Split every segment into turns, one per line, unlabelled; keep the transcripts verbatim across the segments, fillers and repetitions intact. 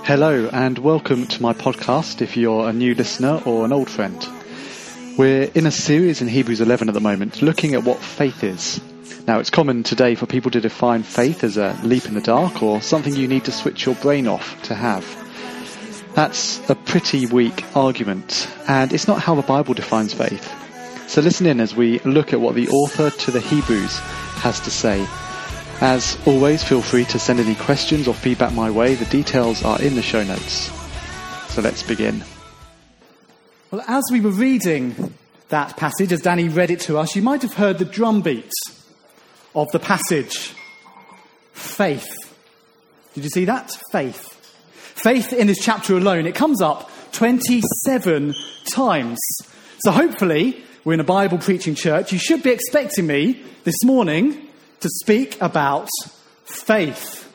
Hello and welcome to my podcast if you're a new listener or an old friend. We're in a series in Hebrews eleven at the moment looking at what faith is. Now it's common today for people to define faith as a leap in the dark or something you need to switch your brain off to have. That's a pretty weak argument, and it's not how the Bible defines faith. So listen in as we look at what the author to the Hebrews has to say. As always, feel free to send any questions or feedback my way. The details are in the show notes. So let's begin.
Well, as we were reading that passage, as Danny read it to us, you might have heard the drumbeat of the passage. Faith. Did you see that? Faith. Faith in this chapter alone, it comes up twenty-seven times. So hopefully, we're in a Bible preaching church. You should be expecting me this morning to speak about faith.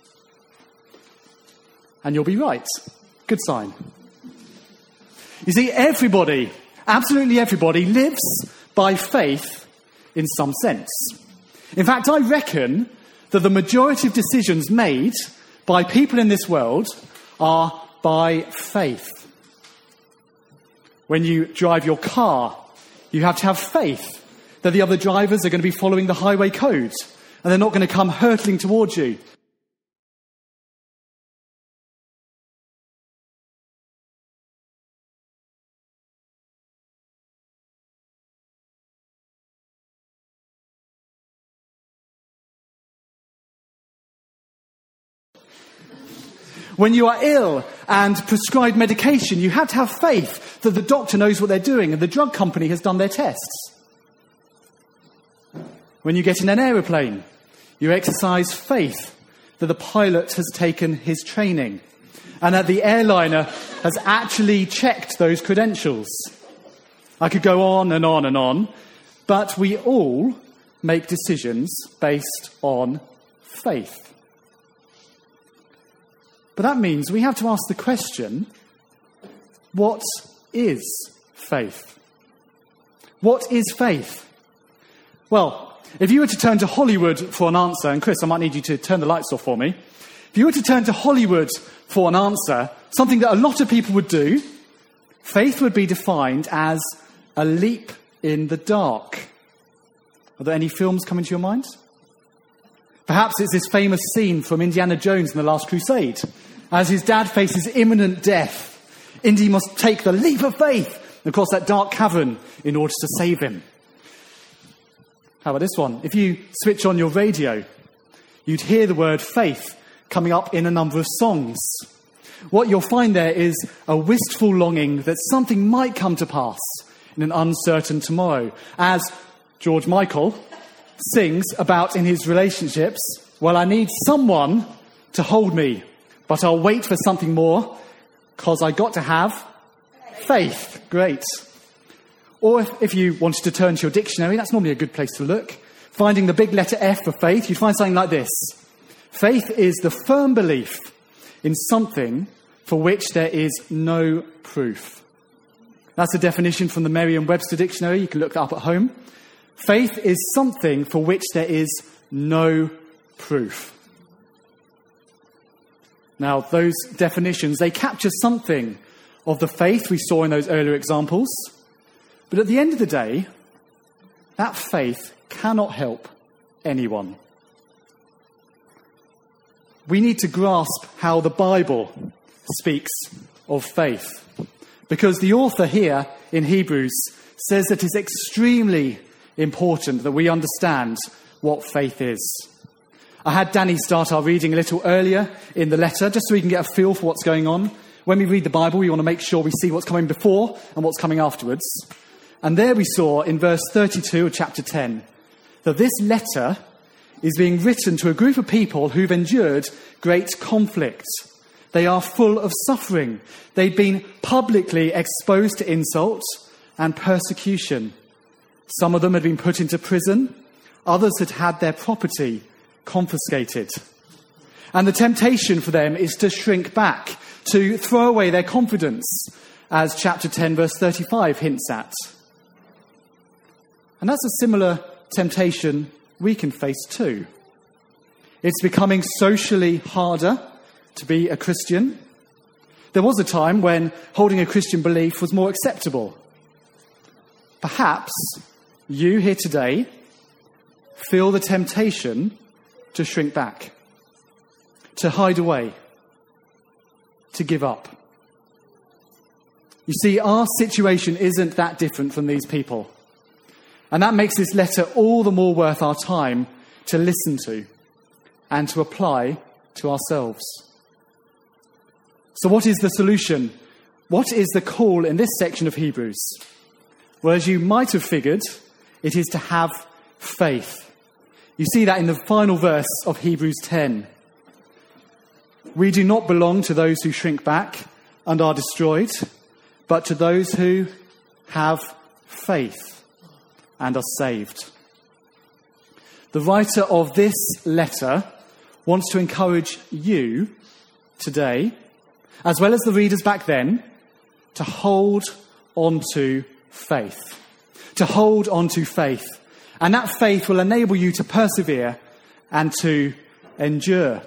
And you'll be right. Good sign. You see, everybody, absolutely everybody, lives by faith in some sense. In fact, I reckon that the majority of decisions made by people in this world are by faith. When you drive your car, you have to have faith that the other drivers are going to be following the highway code and they're not going to come hurtling towards you. When you are ill and prescribed medication, you have to have faith that the doctor knows what they're doing and the drug company has done their tests. When you get in an aeroplane, you exercise faith that the pilot has taken his training and that the airliner has actually checked those credentials. I could go on and on and on, but we all make decisions based on faith. But that means we have to ask the question, what is faith? What is faith? Well, if you were to turn to Hollywood for an answer, and Chris, I might need you to turn the lights off for me. If you were to turn to Hollywood for an answer, something that a lot of people would do, faith would be defined as a leap in the dark. Are there any films coming to your mind? Perhaps it's this famous scene from Indiana Jones in The Last Crusade. As his dad faces imminent death, Indy must take the leap of faith across that dark cavern in order to save him. How about this one? If you switch on your radio, you'd hear the word faith coming up in a number of songs. What you'll find there is a wistful longing that something might come to pass in an uncertain tomorrow. As George Michael sings about in his relationships, well, I need someone to hold me, but I'll wait for something more because I got to have faith. Great. Or if, if you wanted to turn to your dictionary, that's normally a good place to look. Finding the big letter F for faith, you'd find something like this. Faith is the firm belief in something for which there is no proof. That's a definition from the Merriam-Webster dictionary. You can look that up at home. Faith is something for which there is no proof. Now, those definitions, they capture something of the faith we saw in those earlier examples. But at the end of the day, that faith cannot help anyone. We need to grasp how the Bible speaks of faith. Because the author here in Hebrews says that it's extremely important that we understand what faith is. I had Danny start our reading a little earlier in the letter, just so we can get a feel for what's going on. When we read the Bible, we want to make sure we see what's coming before and what's coming afterwards. And there we saw in verse thirty-two of chapter ten that this letter is being written to a group of people who've endured great conflict. They are full of suffering. They've been publicly exposed to insult and persecution. Some of them had been put into prison. Others had had their property confiscated. And the temptation for them is to shrink back, to throw away their confidence, as chapter ten, verse thirty-five hints at. And that's a similar temptation we can face too. It's becoming socially harder to be a Christian. there was a time when holding a Christian belief was more acceptable. Perhaps you here today feel the temptation to shrink back, to hide away, to give up. You see, our situation isn't that different from these people. And that makes this letter all the more worth our time to listen to and to apply to ourselves. So what is the solution? What is the call in this section of Hebrews? Well, as you might have figured, it is to have faith. You see that in the final verse of Hebrews ten. We do not belong to those who shrink back and are destroyed, but to those who have faith and are saved. The writer of this letter wants to encourage you today, as well as the readers back then, to hold on to faith. To hold on to faith. And that faith will enable you to persevere and to endure.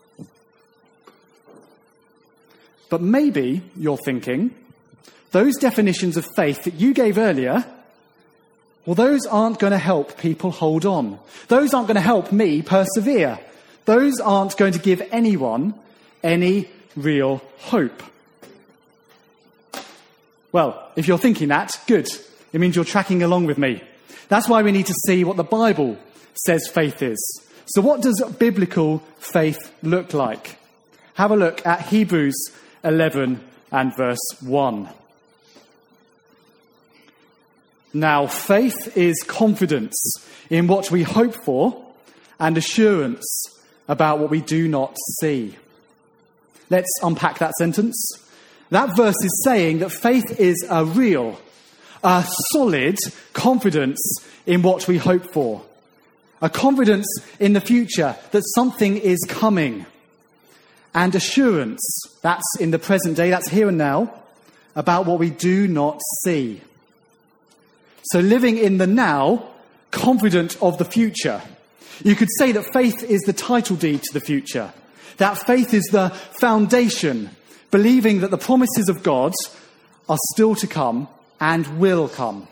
But maybe you're thinking, those definitions of faith that you gave earlier, well, those aren't going to help people hold on. Those aren't going to help me persevere. Those aren't going to give anyone any real hope. Well, if you're thinking that, good. It means you're tracking along with me. That's why we need to see what the Bible says faith is. So what does biblical faith look like? Have a look at Hebrews eleven and verse one. Now, faith is confidence in what we hope for and assurance about what we do not see. Let's unpack that sentence. That verse is saying that faith is a real, a solid confidence in what we hope for. A confidence in the future that something is coming. And assurance, that's in the present day, that's here and now, about what we do not see. So living in the now, confident of the future. You could say that faith is the title deed to the future. That faith is the foundation, believing that the promises of God are still to come and will come.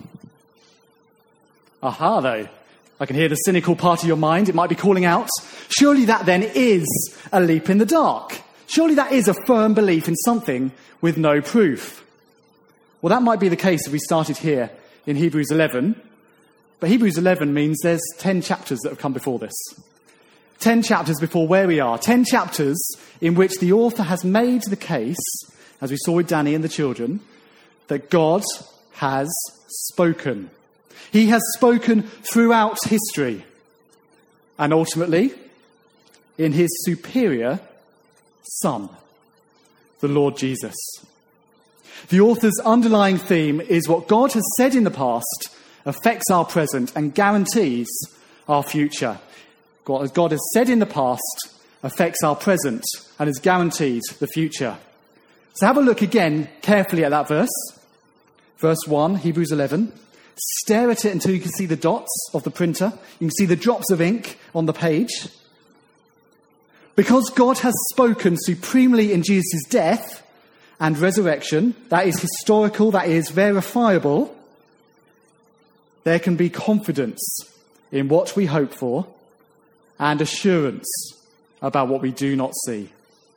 Aha, though. I can hear the cynical part of your mind. It might be calling out, surely that then is a leap in the dark. Surely that is a firm belief in something with no proof. Well, that might be the case if we started here in Hebrews eleven. But Hebrews eleven means there's ten chapters that have come before this. Ten chapters before where we are. Ten chapters in which the author has made the case, as we saw with Danny and the children, that God has spoken. He has spoken throughout history. And ultimately, in his superior Son, the Lord Jesus. The author's underlying theme is what God has said in the past affects our present and guarantees our future. What God has said in the past affects our present and has guaranteed the future. So have a look again carefully at that verse. Verse one, Hebrews eleven. Stare at it until you can see the dots of the printer. You can see the drops of ink on the page. Because God has spoken supremely in Jesus' death and resurrection, that is historical, that is verifiable, there can be confidence in what we hope for and assurance about what we do not see.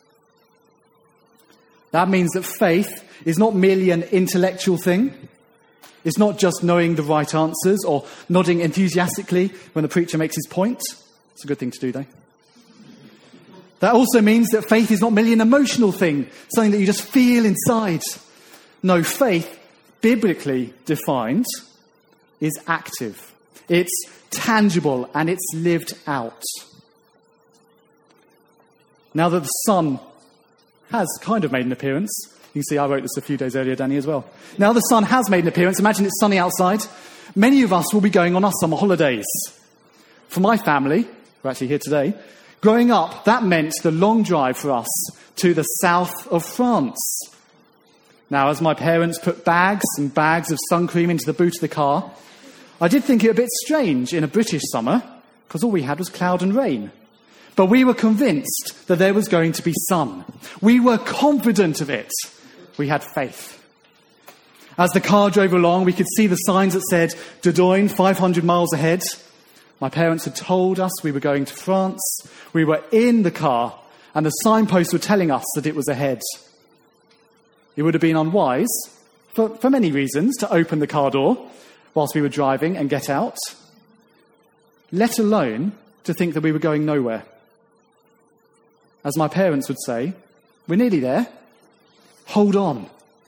That means that faith is not merely an intellectual thing. It's not just knowing the right answers or nodding enthusiastically when the preacher makes his point. It's a good thing to do, though. That also means that faith is not merely an emotional thing, something that you just feel inside. No, faith, biblically defined, is active. It's tangible and it's lived out. Now that the sun has kind of made an appearance, you can see I wrote this a few days earlier, Danny, as well. Now the sun has made an appearance. Imagine it's sunny outside. Many of us will be going on our summer holidays. For my family, we're actually here today, growing up, that meant the long drive for us to the south of France. Now, as my parents put bags and bags of sun cream into the boot of the car, I did think it a bit strange in a British summer, because all we had was cloud and rain. But we were convinced that there was going to be sun. We were confident of it. we had faith. As the car drove along, we could see the signs that said Dordogne, five hundred miles ahead. My parents had told us we were going to France. We were in the car, and the signposts were telling us that it was ahead. It would have been unwise, for, for many reasons, to open the car door whilst we were driving and get out, let alone to think that we were going nowhere. As my parents would say, we're nearly there. Hold on.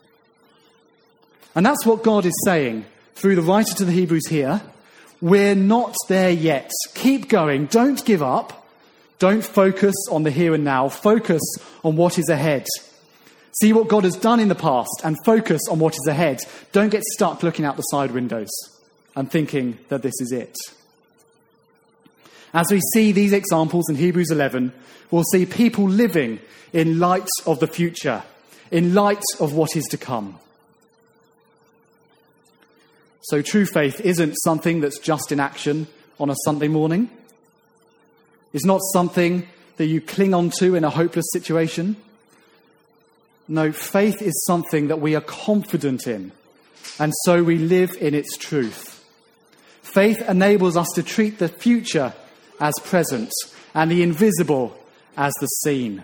And that's what God is saying through the writer to the Hebrews here. We're not there yet. Keep going. Don't give up. Don't focus on the here and now. Focus on what is ahead. See what God has done in the past and focus on what is ahead. Don't get stuck looking out the side windows and thinking that this is it. As we see these examples in Hebrews eleven, we'll see people living in light of the future, in light of what is to come. So true faith isn't something that's just in action on a Sunday morning. It's not something that you cling on to in a hopeless situation. No, faith is something that we are confident in, and so we live in its truth. Faith enables us to treat the future as present and the invisible as the seen.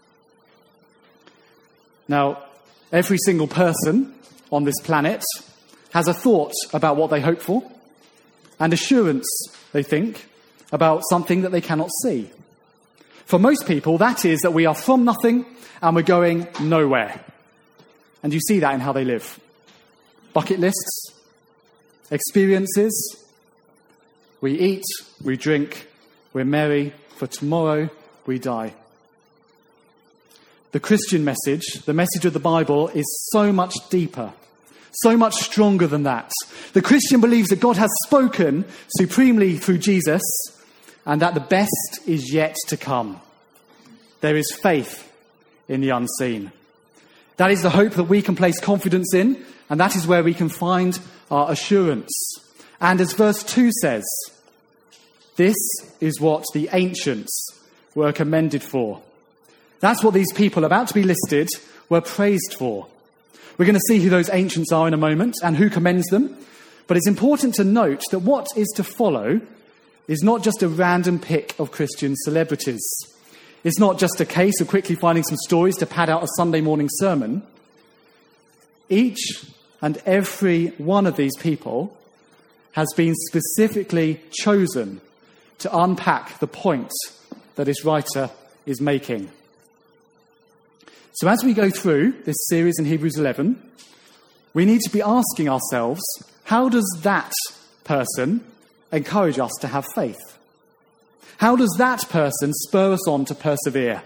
Now, every single person on this planet has a thought about what they hope for, and assurance, they think, about something that they cannot see. For most people, that is that we are from nothing and we're going nowhere. And you see that in how they live. Bucket lists, experiences, we eat, we drink, we're merry, for tomorrow we die. The Christian message, the message of the Bible, is so much deeper, so much stronger than that. The Christian believes that God has spoken supremely through Jesus and that the best is yet to come. There is faith in the unseen. That is the hope that we can place confidence in, and that is where we can find our assurance. And as verse two says, this is what the ancients were commended for. That's what these people about to be listed were praised for. We're going to see who those ancients are in a moment and who commends them. But it's important to note that what is to follow is not just a random pick of Christian celebrities. It's not just a case of quickly finding some stories to pad out a Sunday morning sermon. Each and every one of these people has been specifically chosen to unpack the point that this writer is making. So as we go through this series in Hebrews eleven, we need to be asking ourselves, how does that person encourage us to have faith? How does that person spur us on to persevere?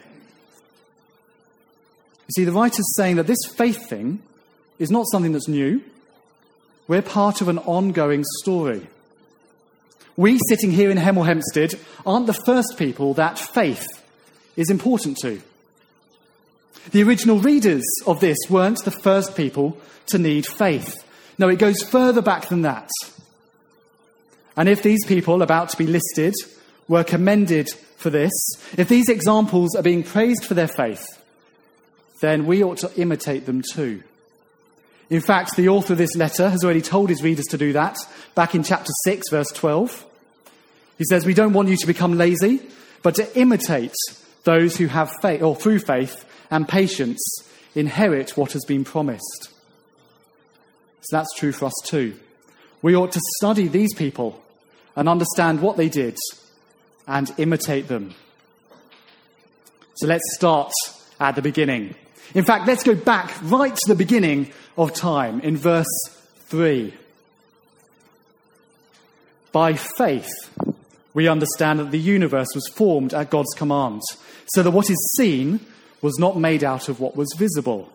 You see, the writer's saying that this faith thing is not something that's new. We're part of an ongoing story. We, sitting here in Hemel Hempstead, aren't the first people that faith is important to. The original readers of this weren't the first people to need faith. No, it goes further back than that. And if these people about to be listed were commended for this, if these examples are being praised for their faith, then we ought to imitate them too. In fact, the author of this letter has already told his readers to do that back in chapter six, verse twelve. He says, we don't want you to become lazy, but to imitate those who have faith, or through faith and patience, inherit what has been promised. So that's true for us too. We ought to study these people and understand what they did and imitate them. So let's start at the beginning. In fact, let's go back right to the beginning of time in verse three. By faith, we understand that the universe was formed at God's command, so that what is seen was not made out of what was visible.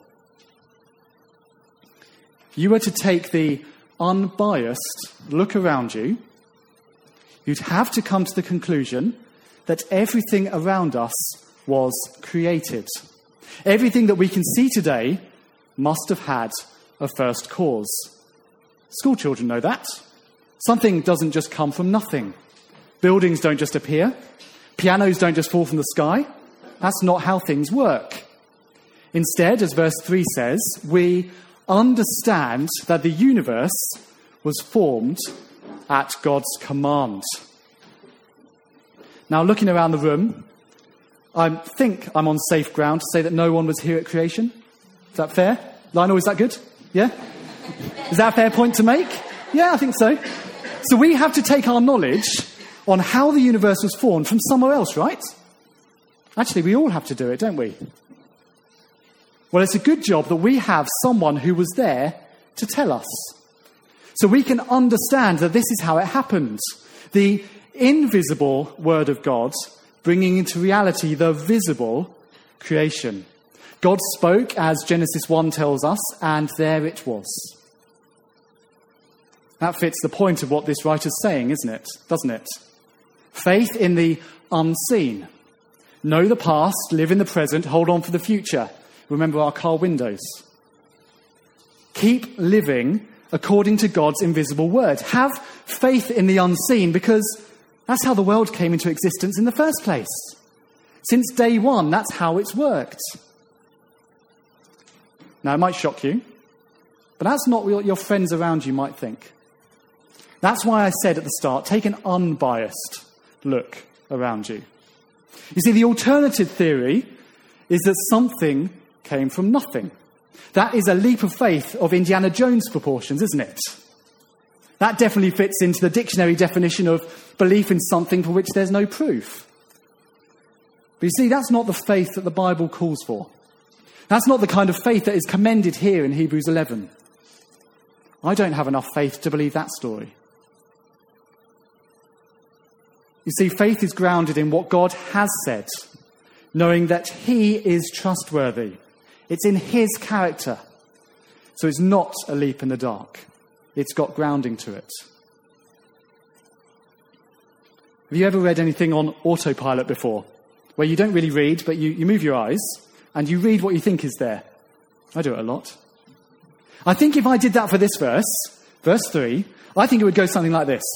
If you were to take the unbiased look around you, you'd have to come to the conclusion that everything around us was created. Everything that we can see today must have had a first cause. School children know that. Something doesn't just come from nothing. Buildings don't just appear. Pianos don't just fall from the sky. That's not how things work. Instead, as verse three says, we understand that the universe was formed at God's command. Now, looking around the room, I think I'm on safe ground to say that no one was here at creation. Is that fair? Lionel, is that good? Yeah? Is that a fair point to make? Yeah, I think so. So we have to take our knowledge on how the universe was formed from somewhere else, right? Actually, we all have to do it, don't we? Well, it's a good job that we have someone who was there to tell us. So we can understand that this is how it happened. The invisible word of God bringing into reality the visible creation. God spoke, as Genesis one tells us, and there it was. That fits the point of what this writer's saying, isn't it? Doesn't it? Faith in the unseen. Know the past, live in the present, hold on for the future. Remember our car windows. Keep living according to God's invisible word. Have faith in the unseen, because that's how the world came into existence in the first place. Since day one, that's how it's worked. Now, it might shock you, but that's not what your friends around you might think. That's why I said at the start, take an unbiased look around you. You see, the alternative theory is that something came from nothing. That is a leap of faith of Indiana Jones proportions, isn't it? That definitely fits into the dictionary definition of belief in something for which there's no proof. But you see, that's not the faith that the Bible calls for. That's not the kind of faith that is commended here in Hebrews eleven. I don't have enough faith to believe that story. You see, faith is grounded in what God has said, knowing that he is trustworthy. It's in his character. So it's not a leap in the dark. It's got grounding to it. Have you ever read anything on autopilot before? Where you don't really read, but you, you move your eyes and you read what you think is there. I do it a lot. I think if I did that for this verse, verse three, I think it would go something like this.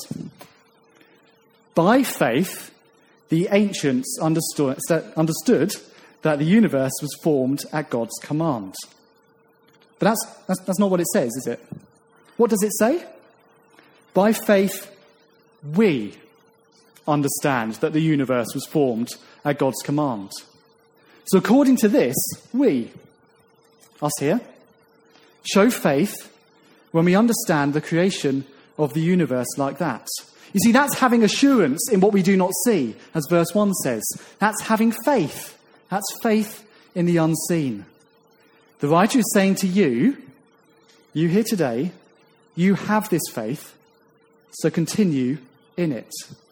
By faith, the ancients understood, understood that the universe was formed at God's command. But that's, that's, that's not what it says, is it? What does it say? By faith, we understand that the universe was formed at God's command. So according to this, we, us here, show faith when we understand the creation of the universe like that. You see, that's having assurance in what we do not see, as verse one says. That's having faith. That's faith in the unseen. The writer is saying to you, you here today, you have this faith, so continue in it.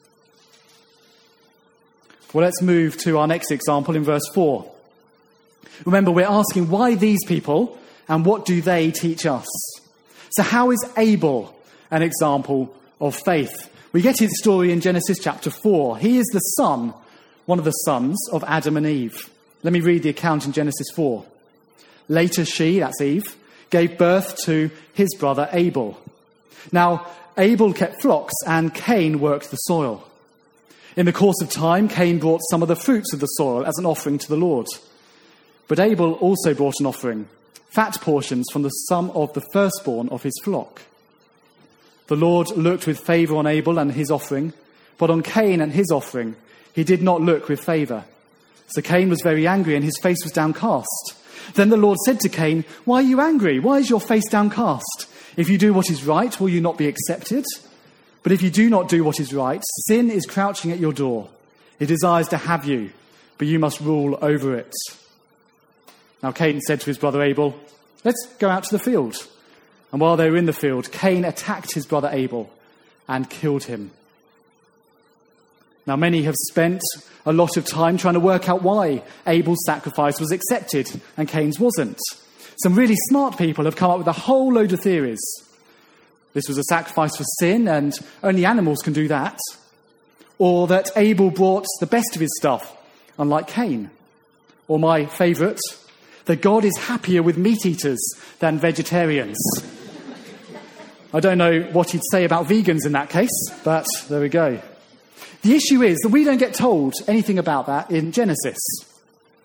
Well, let's move to our next example in verse four. Remember, we're asking why these people and what do they teach us? So how is Abel an example of faith? We get his story in Genesis chapter four. He is the son, one of the sons of Adam and Eve. Let me read the account in Genesis four. Later she, that's Eve, gave birth to his brother Abel. Now, Abel kept flocks and Cain worked the soil. In the course of time, Cain brought some of the fruits of the soil as an offering to the Lord. But Abel also brought an offering, fat portions from the sum of the firstborn of his flock. The Lord looked with favour on Abel and his offering, but on Cain and his offering he did not look with favour. So Cain was very angry and his face was downcast. Then the Lord said to Cain, "Why are you angry? Why is your face downcast? If you do what is right, will you not be accepted? But if you do not do what is right, sin is crouching at your door. It desires to have you, but you must rule over it." Now Cain said to his brother Abel, "Let's go out to the field." And while they were in the field, Cain attacked his brother Abel and killed him. Now many have spent a lot of time trying to work out why Abel's sacrifice was accepted and Cain's wasn't. Some really smart people have come up with a whole load of theories. This was a sacrifice for sin and only animals can do that. Or that Abel brought the best of his stuff, unlike Cain. Or my favourite, that God is happier with meat eaters than vegetarians. I don't know what he'd say about vegans in that case, but there we go. The issue is that we don't get told anything about that in Genesis.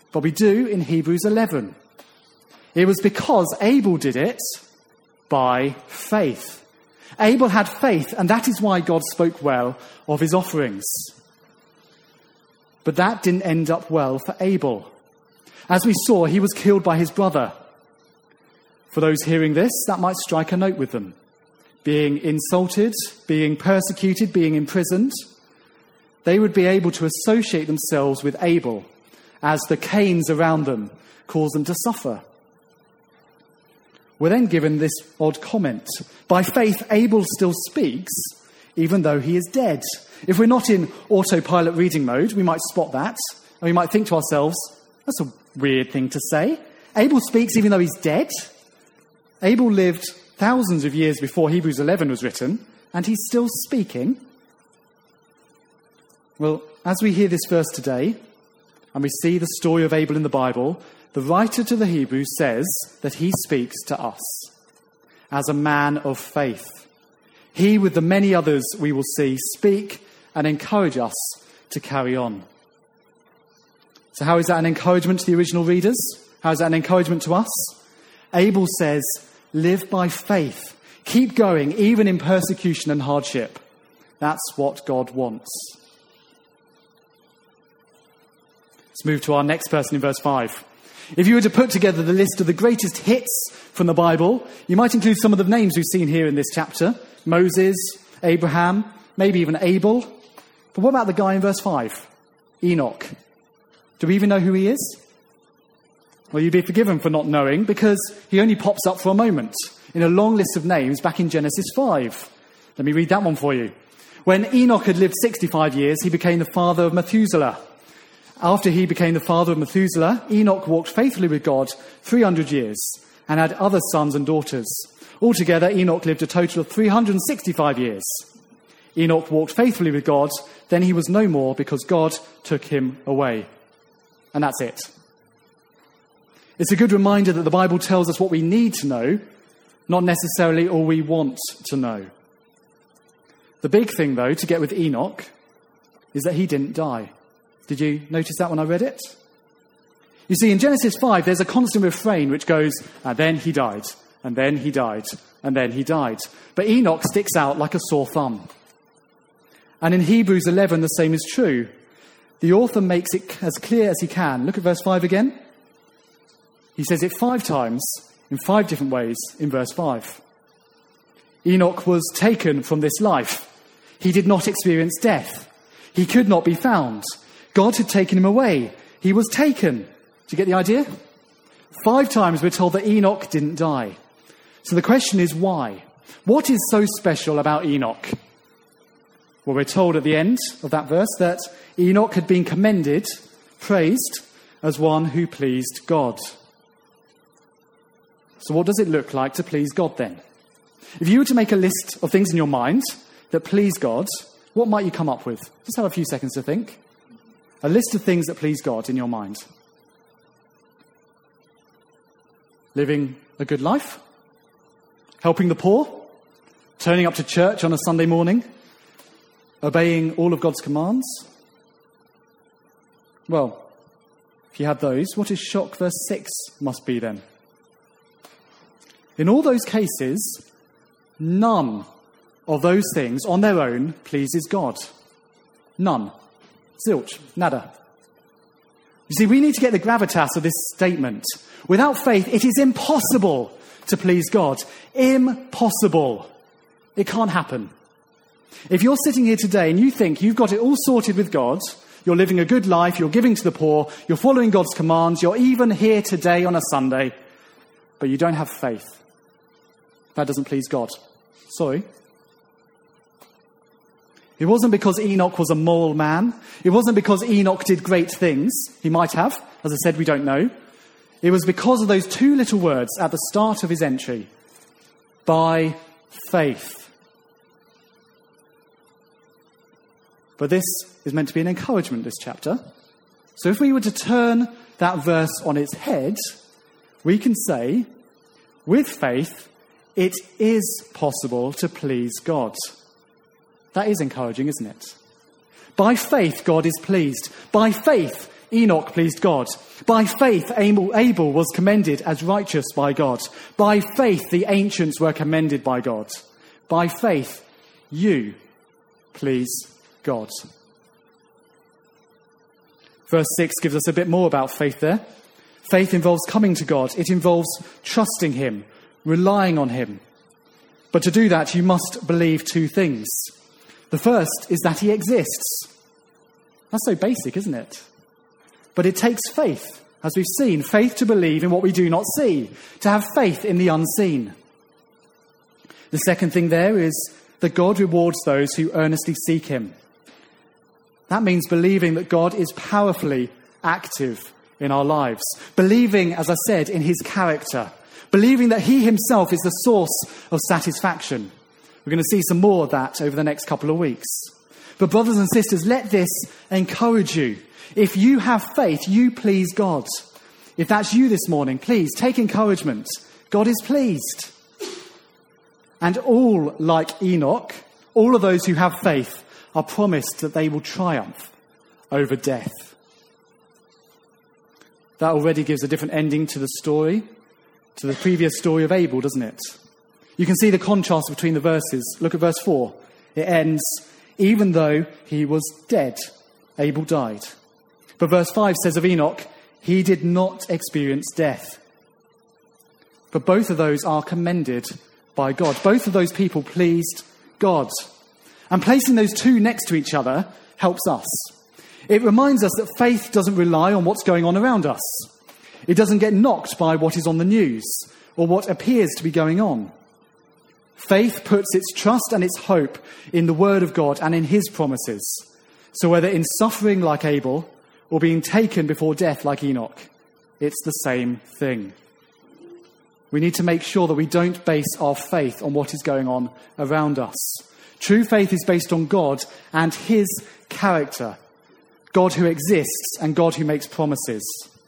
but we do in Hebrews eleven. It was because Abel did it by faith. Abel had faith, and that is why God spoke well of his offerings. But that didn't end up well for Abel. As we saw, he was killed by his brother. For those hearing this, that might strike a note with them. Being insulted, being persecuted, being imprisoned, they would be able to associate themselves with Abel as the Cains around them cause them to suffer. We're then given this odd comment. By faith, Abel still speaks, even though he is dead. If we're not in autopilot reading mode, we might spot that, and we might think to ourselves, that's a weird thing to say. Abel speaks even though he's dead. Abel lived thousands of years before Hebrews eleven was written, and he's still speaking. Well, as we hear this verse today, and we see the story of Abel in the Bible, the writer to the Hebrews says that he speaks to us as a man of faith. He, with the many others we will see, speak and encourage us to carry on. So how is that an encouragement to the original readers? How is that an encouragement to us? Abel says, live by faith. Keep going, even in persecution and hardship. That's what God wants. Let's move to our next person in verse five. If you were to put together the list of the greatest hits from the Bible, you might include some of the names we've seen here in this chapter. Moses, Abraham, maybe even Abel. But what about the guy in verse five? Enoch. Do we even know who he is? Well, you'd be forgiven for not knowing, because he only pops up for a moment in a long list of names back in Genesis five. Let me read that one for you. When Enoch had lived sixty-five years, he became the father of Methuselah. After he became the father of Methuselah, Enoch walked faithfully with God three hundred years and had other sons and daughters. Altogether, Enoch lived a total of three hundred sixty-five years. Enoch walked faithfully with God, then he was no more because God took him away. And that's it. It's a good reminder that the Bible tells us what we need to know, not necessarily all we want to know. The big thing, though, to get with Enoch is that he didn't die. Did you notice that when I read it? You see, in Genesis five, there's a constant refrain which goes, and then he died, and then he died, and then he died. But Enoch sticks out like a sore thumb. And in Hebrews eleven, the same is true. The author makes it as clear as he can. Look at verse five again. He says it five times, in five different ways, in verse five. Enoch was taken from this life. He did not experience death. He could not be found. God had taken him away. He was taken. Do you get the idea? Five times we're told that Enoch didn't die. So the question is why? What is so special about Enoch? Well, we're told at the end of that verse that Enoch had been commended, praised, as one who pleased God. So what does it look like to please God then? If you were to make a list of things in your mind that please God, what might you come up with? Just have a few seconds to think. A list of things that please God in your mind. Living a good life? Helping the poor? Turning up to church on a Sunday morning? Obeying all of God's commands? Well, if you had those, what is shock verse six must be then? In all those cases, none of those things on their own pleases God. None. Zilch. Nada. You see, we need to get the gravitas of this statement. Without faith, it is impossible to please God. Impossible. It can't happen. If you're sitting here today and you think you've got it all sorted with God, you're living a good life, you're giving to the poor, you're following God's commands, you're even here today on a Sunday, but you don't have faith, that doesn't please God. Sorry. It wasn't because Enoch was a moral man. It wasn't because Enoch did great things. He might have. As I said, we don't know. It was because of those two little words at the start of his entry. By faith. But this is meant to be an encouragement, this chapter. So if we were to turn that verse on its head, we can say, with faith, it is possible to please God. That is encouraging, isn't it? By faith, God is pleased. By faith, Enoch pleased God. By faith, Abel was commended as righteous by God. By faith, the ancients were commended by God. By faith, you please God. Verse six gives us a bit more about faith there. Faith involves coming to God. It involves trusting him, relying on him. But to do that, you must believe two things. The first is that he exists. That's so basic, isn't it? But it takes faith, as we've seen, faith to believe in what we do not see, to have faith in the unseen. The second thing there is that God rewards those who earnestly seek him. That means believing that God is powerfully active in our lives. Believing, as I said, in his character. Believing that he himself is the source of satisfaction. We're going to see some more of that over the next couple of weeks. But brothers and sisters, let this encourage you. If you have faith, you please God. If that's you this morning, please take encouragement. God is pleased. And all, like Enoch, all of those who have faith are promised that they will triumph over death. That already gives a different ending to the story, to the previous story of Abel, doesn't it? You can see the contrast between the verses. Look at verse four. It ends, even though he was dead, Abel died. But verse five says of Enoch, he did not experience death. But both of those are commended by God. Both of those people pleased God. And placing those two next to each other helps us. It reminds us that faith doesn't rely on what's going on around us. It doesn't get knocked by what is on the news or what appears to be going on. Faith puts its trust and its hope in the word of God and in his promises. So whether in suffering like Abel or being taken before death like Enoch, it's the same thing. We need to make sure that we don't base our faith on what is going on around us. True faith is based on God and his character. God who exists and God who makes promises.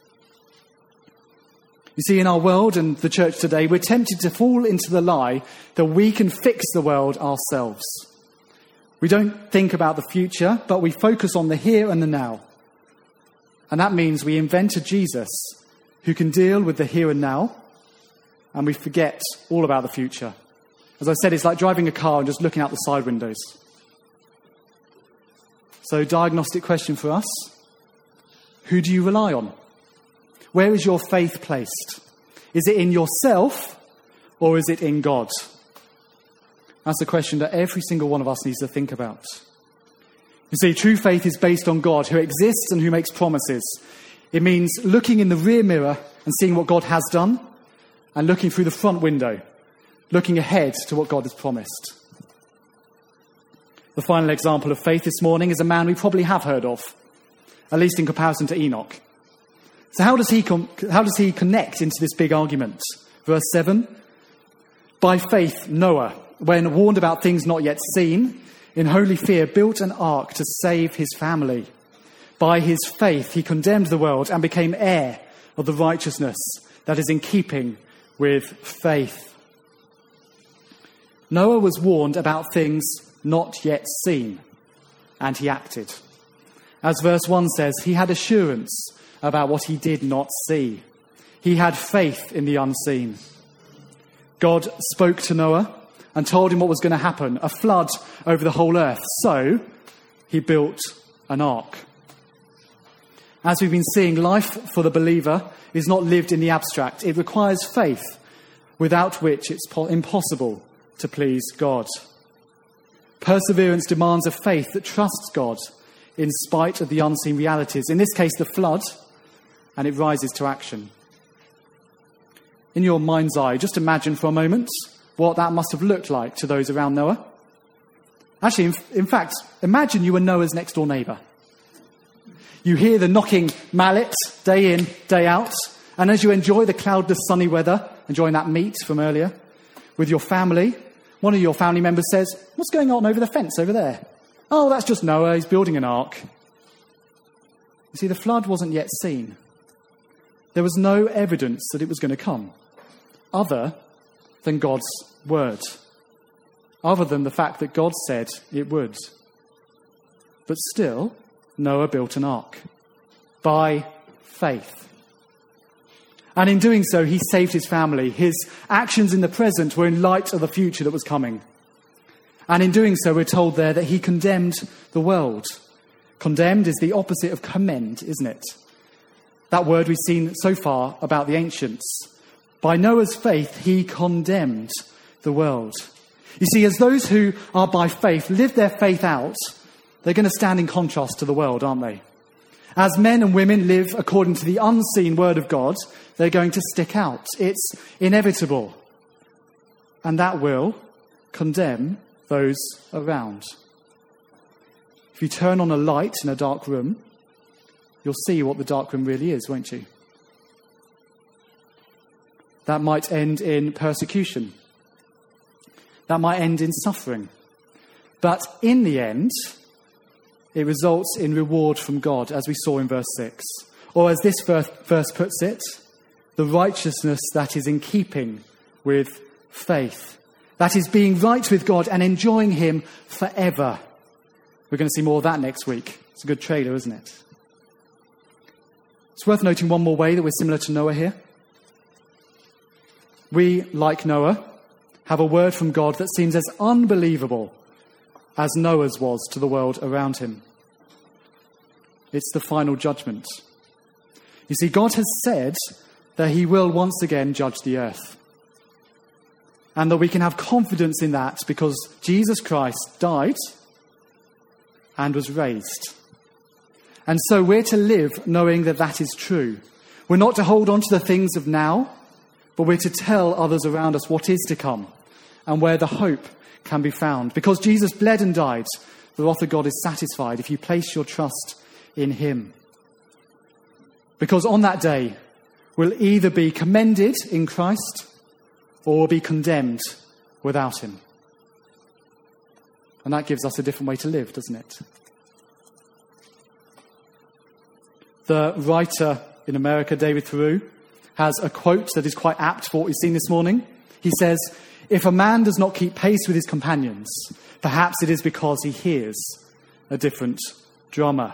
You see, in our world and the church today, we're tempted to fall into the lie that we can fix the world ourselves. We don't think about the future, but we focus on the here and the now. And that means we invent a Jesus who can deal with the here and now, and we forget all about the future. As I said, it's like driving a car and just looking out the side windows. So, diagnostic question for us. Who do you rely on? Where is your faith placed? Is it in yourself or is it in God? That's a question that every single one of us needs to think about. You see, true faith is based on God who exists and who makes promises. It means looking in the rear mirror and seeing what God has done and looking through the front window, looking ahead to what God has promised. The final example of faith this morning is a man we probably have heard of, at least in comparison to Enoch. So how does he com- how does he connect into this big argument? Verse seven, by faith Noah, when warned about things not yet seen, in holy fear built an ark to save his family. By his faith he condemned the world and became heir of the righteousness that is in keeping with faith. Noah was warned about things not yet seen, and he acted. As verse one says, he had assurance about what he did not see. He had faith in the unseen. God spoke to Noah and told him what was going to happen, a flood over the whole earth. So he built an ark. As we've been seeing, life for the believer is not lived in the abstract. It requires faith, without which it's po- impossible to please God. Perseverance demands a faith that trusts God in spite of the unseen realities, in this case the flood, and it rises to action. In your mind's eye, just imagine for a moment what that must have looked like to those around Noah. Actually, in, in fact, imagine you were Noah's next door neighbour. You hear the knocking mallet day in, day out, and as you enjoy the cloudless sunny weather, enjoying that meat from earlier, with your family, one of your family members says, "What's going on over the fence over there?" "Oh, that's just Noah, he's building an ark." You see, the flood wasn't yet seen. There was no evidence that it was going to come, other than God's word, other than the fact that God said it would. But still, Noah built an ark. by faith. And in doing so, he saved his family. His actions in the present were in light of the future that was coming. And in doing so, we're told there that he condemned the world. Condemned is the opposite of commend, isn't it? That word we've seen so far about the ancients. By Noah's faith, he condemned the world. You see, as those who are by faith live their faith out, they're going to stand in contrast to the world, aren't they? As men and women live according to the unseen word of God, they're going to stick out. It's inevitable. And that will condemn those around. If you turn on a light in a dark room, you'll see what the dark room really is, won't you? That might end in persecution. That might end in suffering. But in the end, it results in reward from God, as we saw in verse six. Or as this verse puts it, the righteousness that is in keeping with faith. That is being right with God and enjoying him forever. We're going to see more of that next week. It's a good trailer, isn't it? It's worth noting one more way that we're similar to Noah here. We, like Noah, have a word from God that seems as unbelievable as Noah's was to the world around him. It's the final judgment. You see, God has said that he will once again judge the earth. And that we can have confidence in that because Jesus Christ died and was raised. And so we're to live knowing that that is true. We're not to hold on to the things of now, but we're to tell others around us what is to come and where the hope can be found. Because Jesus bled and died, the wrath of God is satisfied if you place your trust in him. Because on that day, we'll either be commended in Christ or we'll be condemned without him. And that gives us a different way to live, doesn't it? The writer in America, David Thoreau, has a quote that is quite apt for what we've seen this morning. He says, "If a man does not keep pace with his companions, perhaps it is because he hears a different drummer."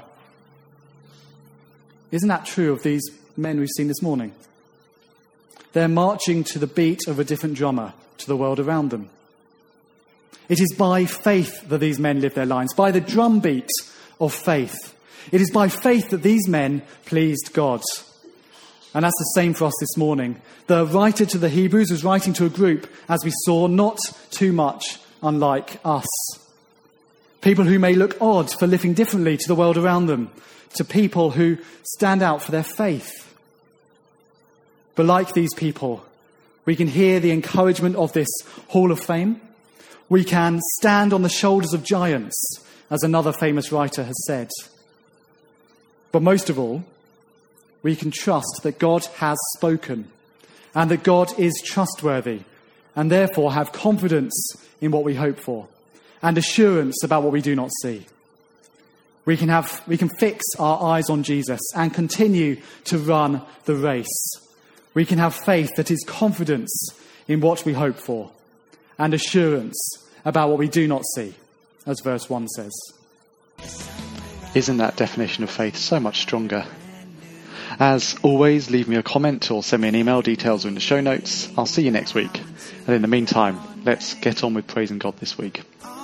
Isn't that true of these men we've seen this morning? They're marching to the beat of a different drummer to the world around them. It is by faith that these men live their lives, by the drumbeat of faith. It is by faith that these men pleased God. And that's the same for us this morning. The writer to the Hebrews was writing to a group, as we saw, not too much unlike us. People who may look odd for living differently to the world around them, to people who stand out for their faith. But like these people, we can hear the encouragement of this Hall of Fame. We can stand on the shoulders of giants, as another famous writer has said. But most of all, we can trust that God has spoken and that God is trustworthy and therefore have confidence in what we hope for and assurance about what we do not see. We can have, we can fix our eyes on Jesus and continue to run the race. We can have faith that is confidence in what we hope for and assurance about what we do not see, as verse one says.
Isn't that definition of faith so much stronger? As always, leave me a comment or send me an email. Details are in the show notes. I'll see you next week. And in the meantime, let's get on with praising God this week.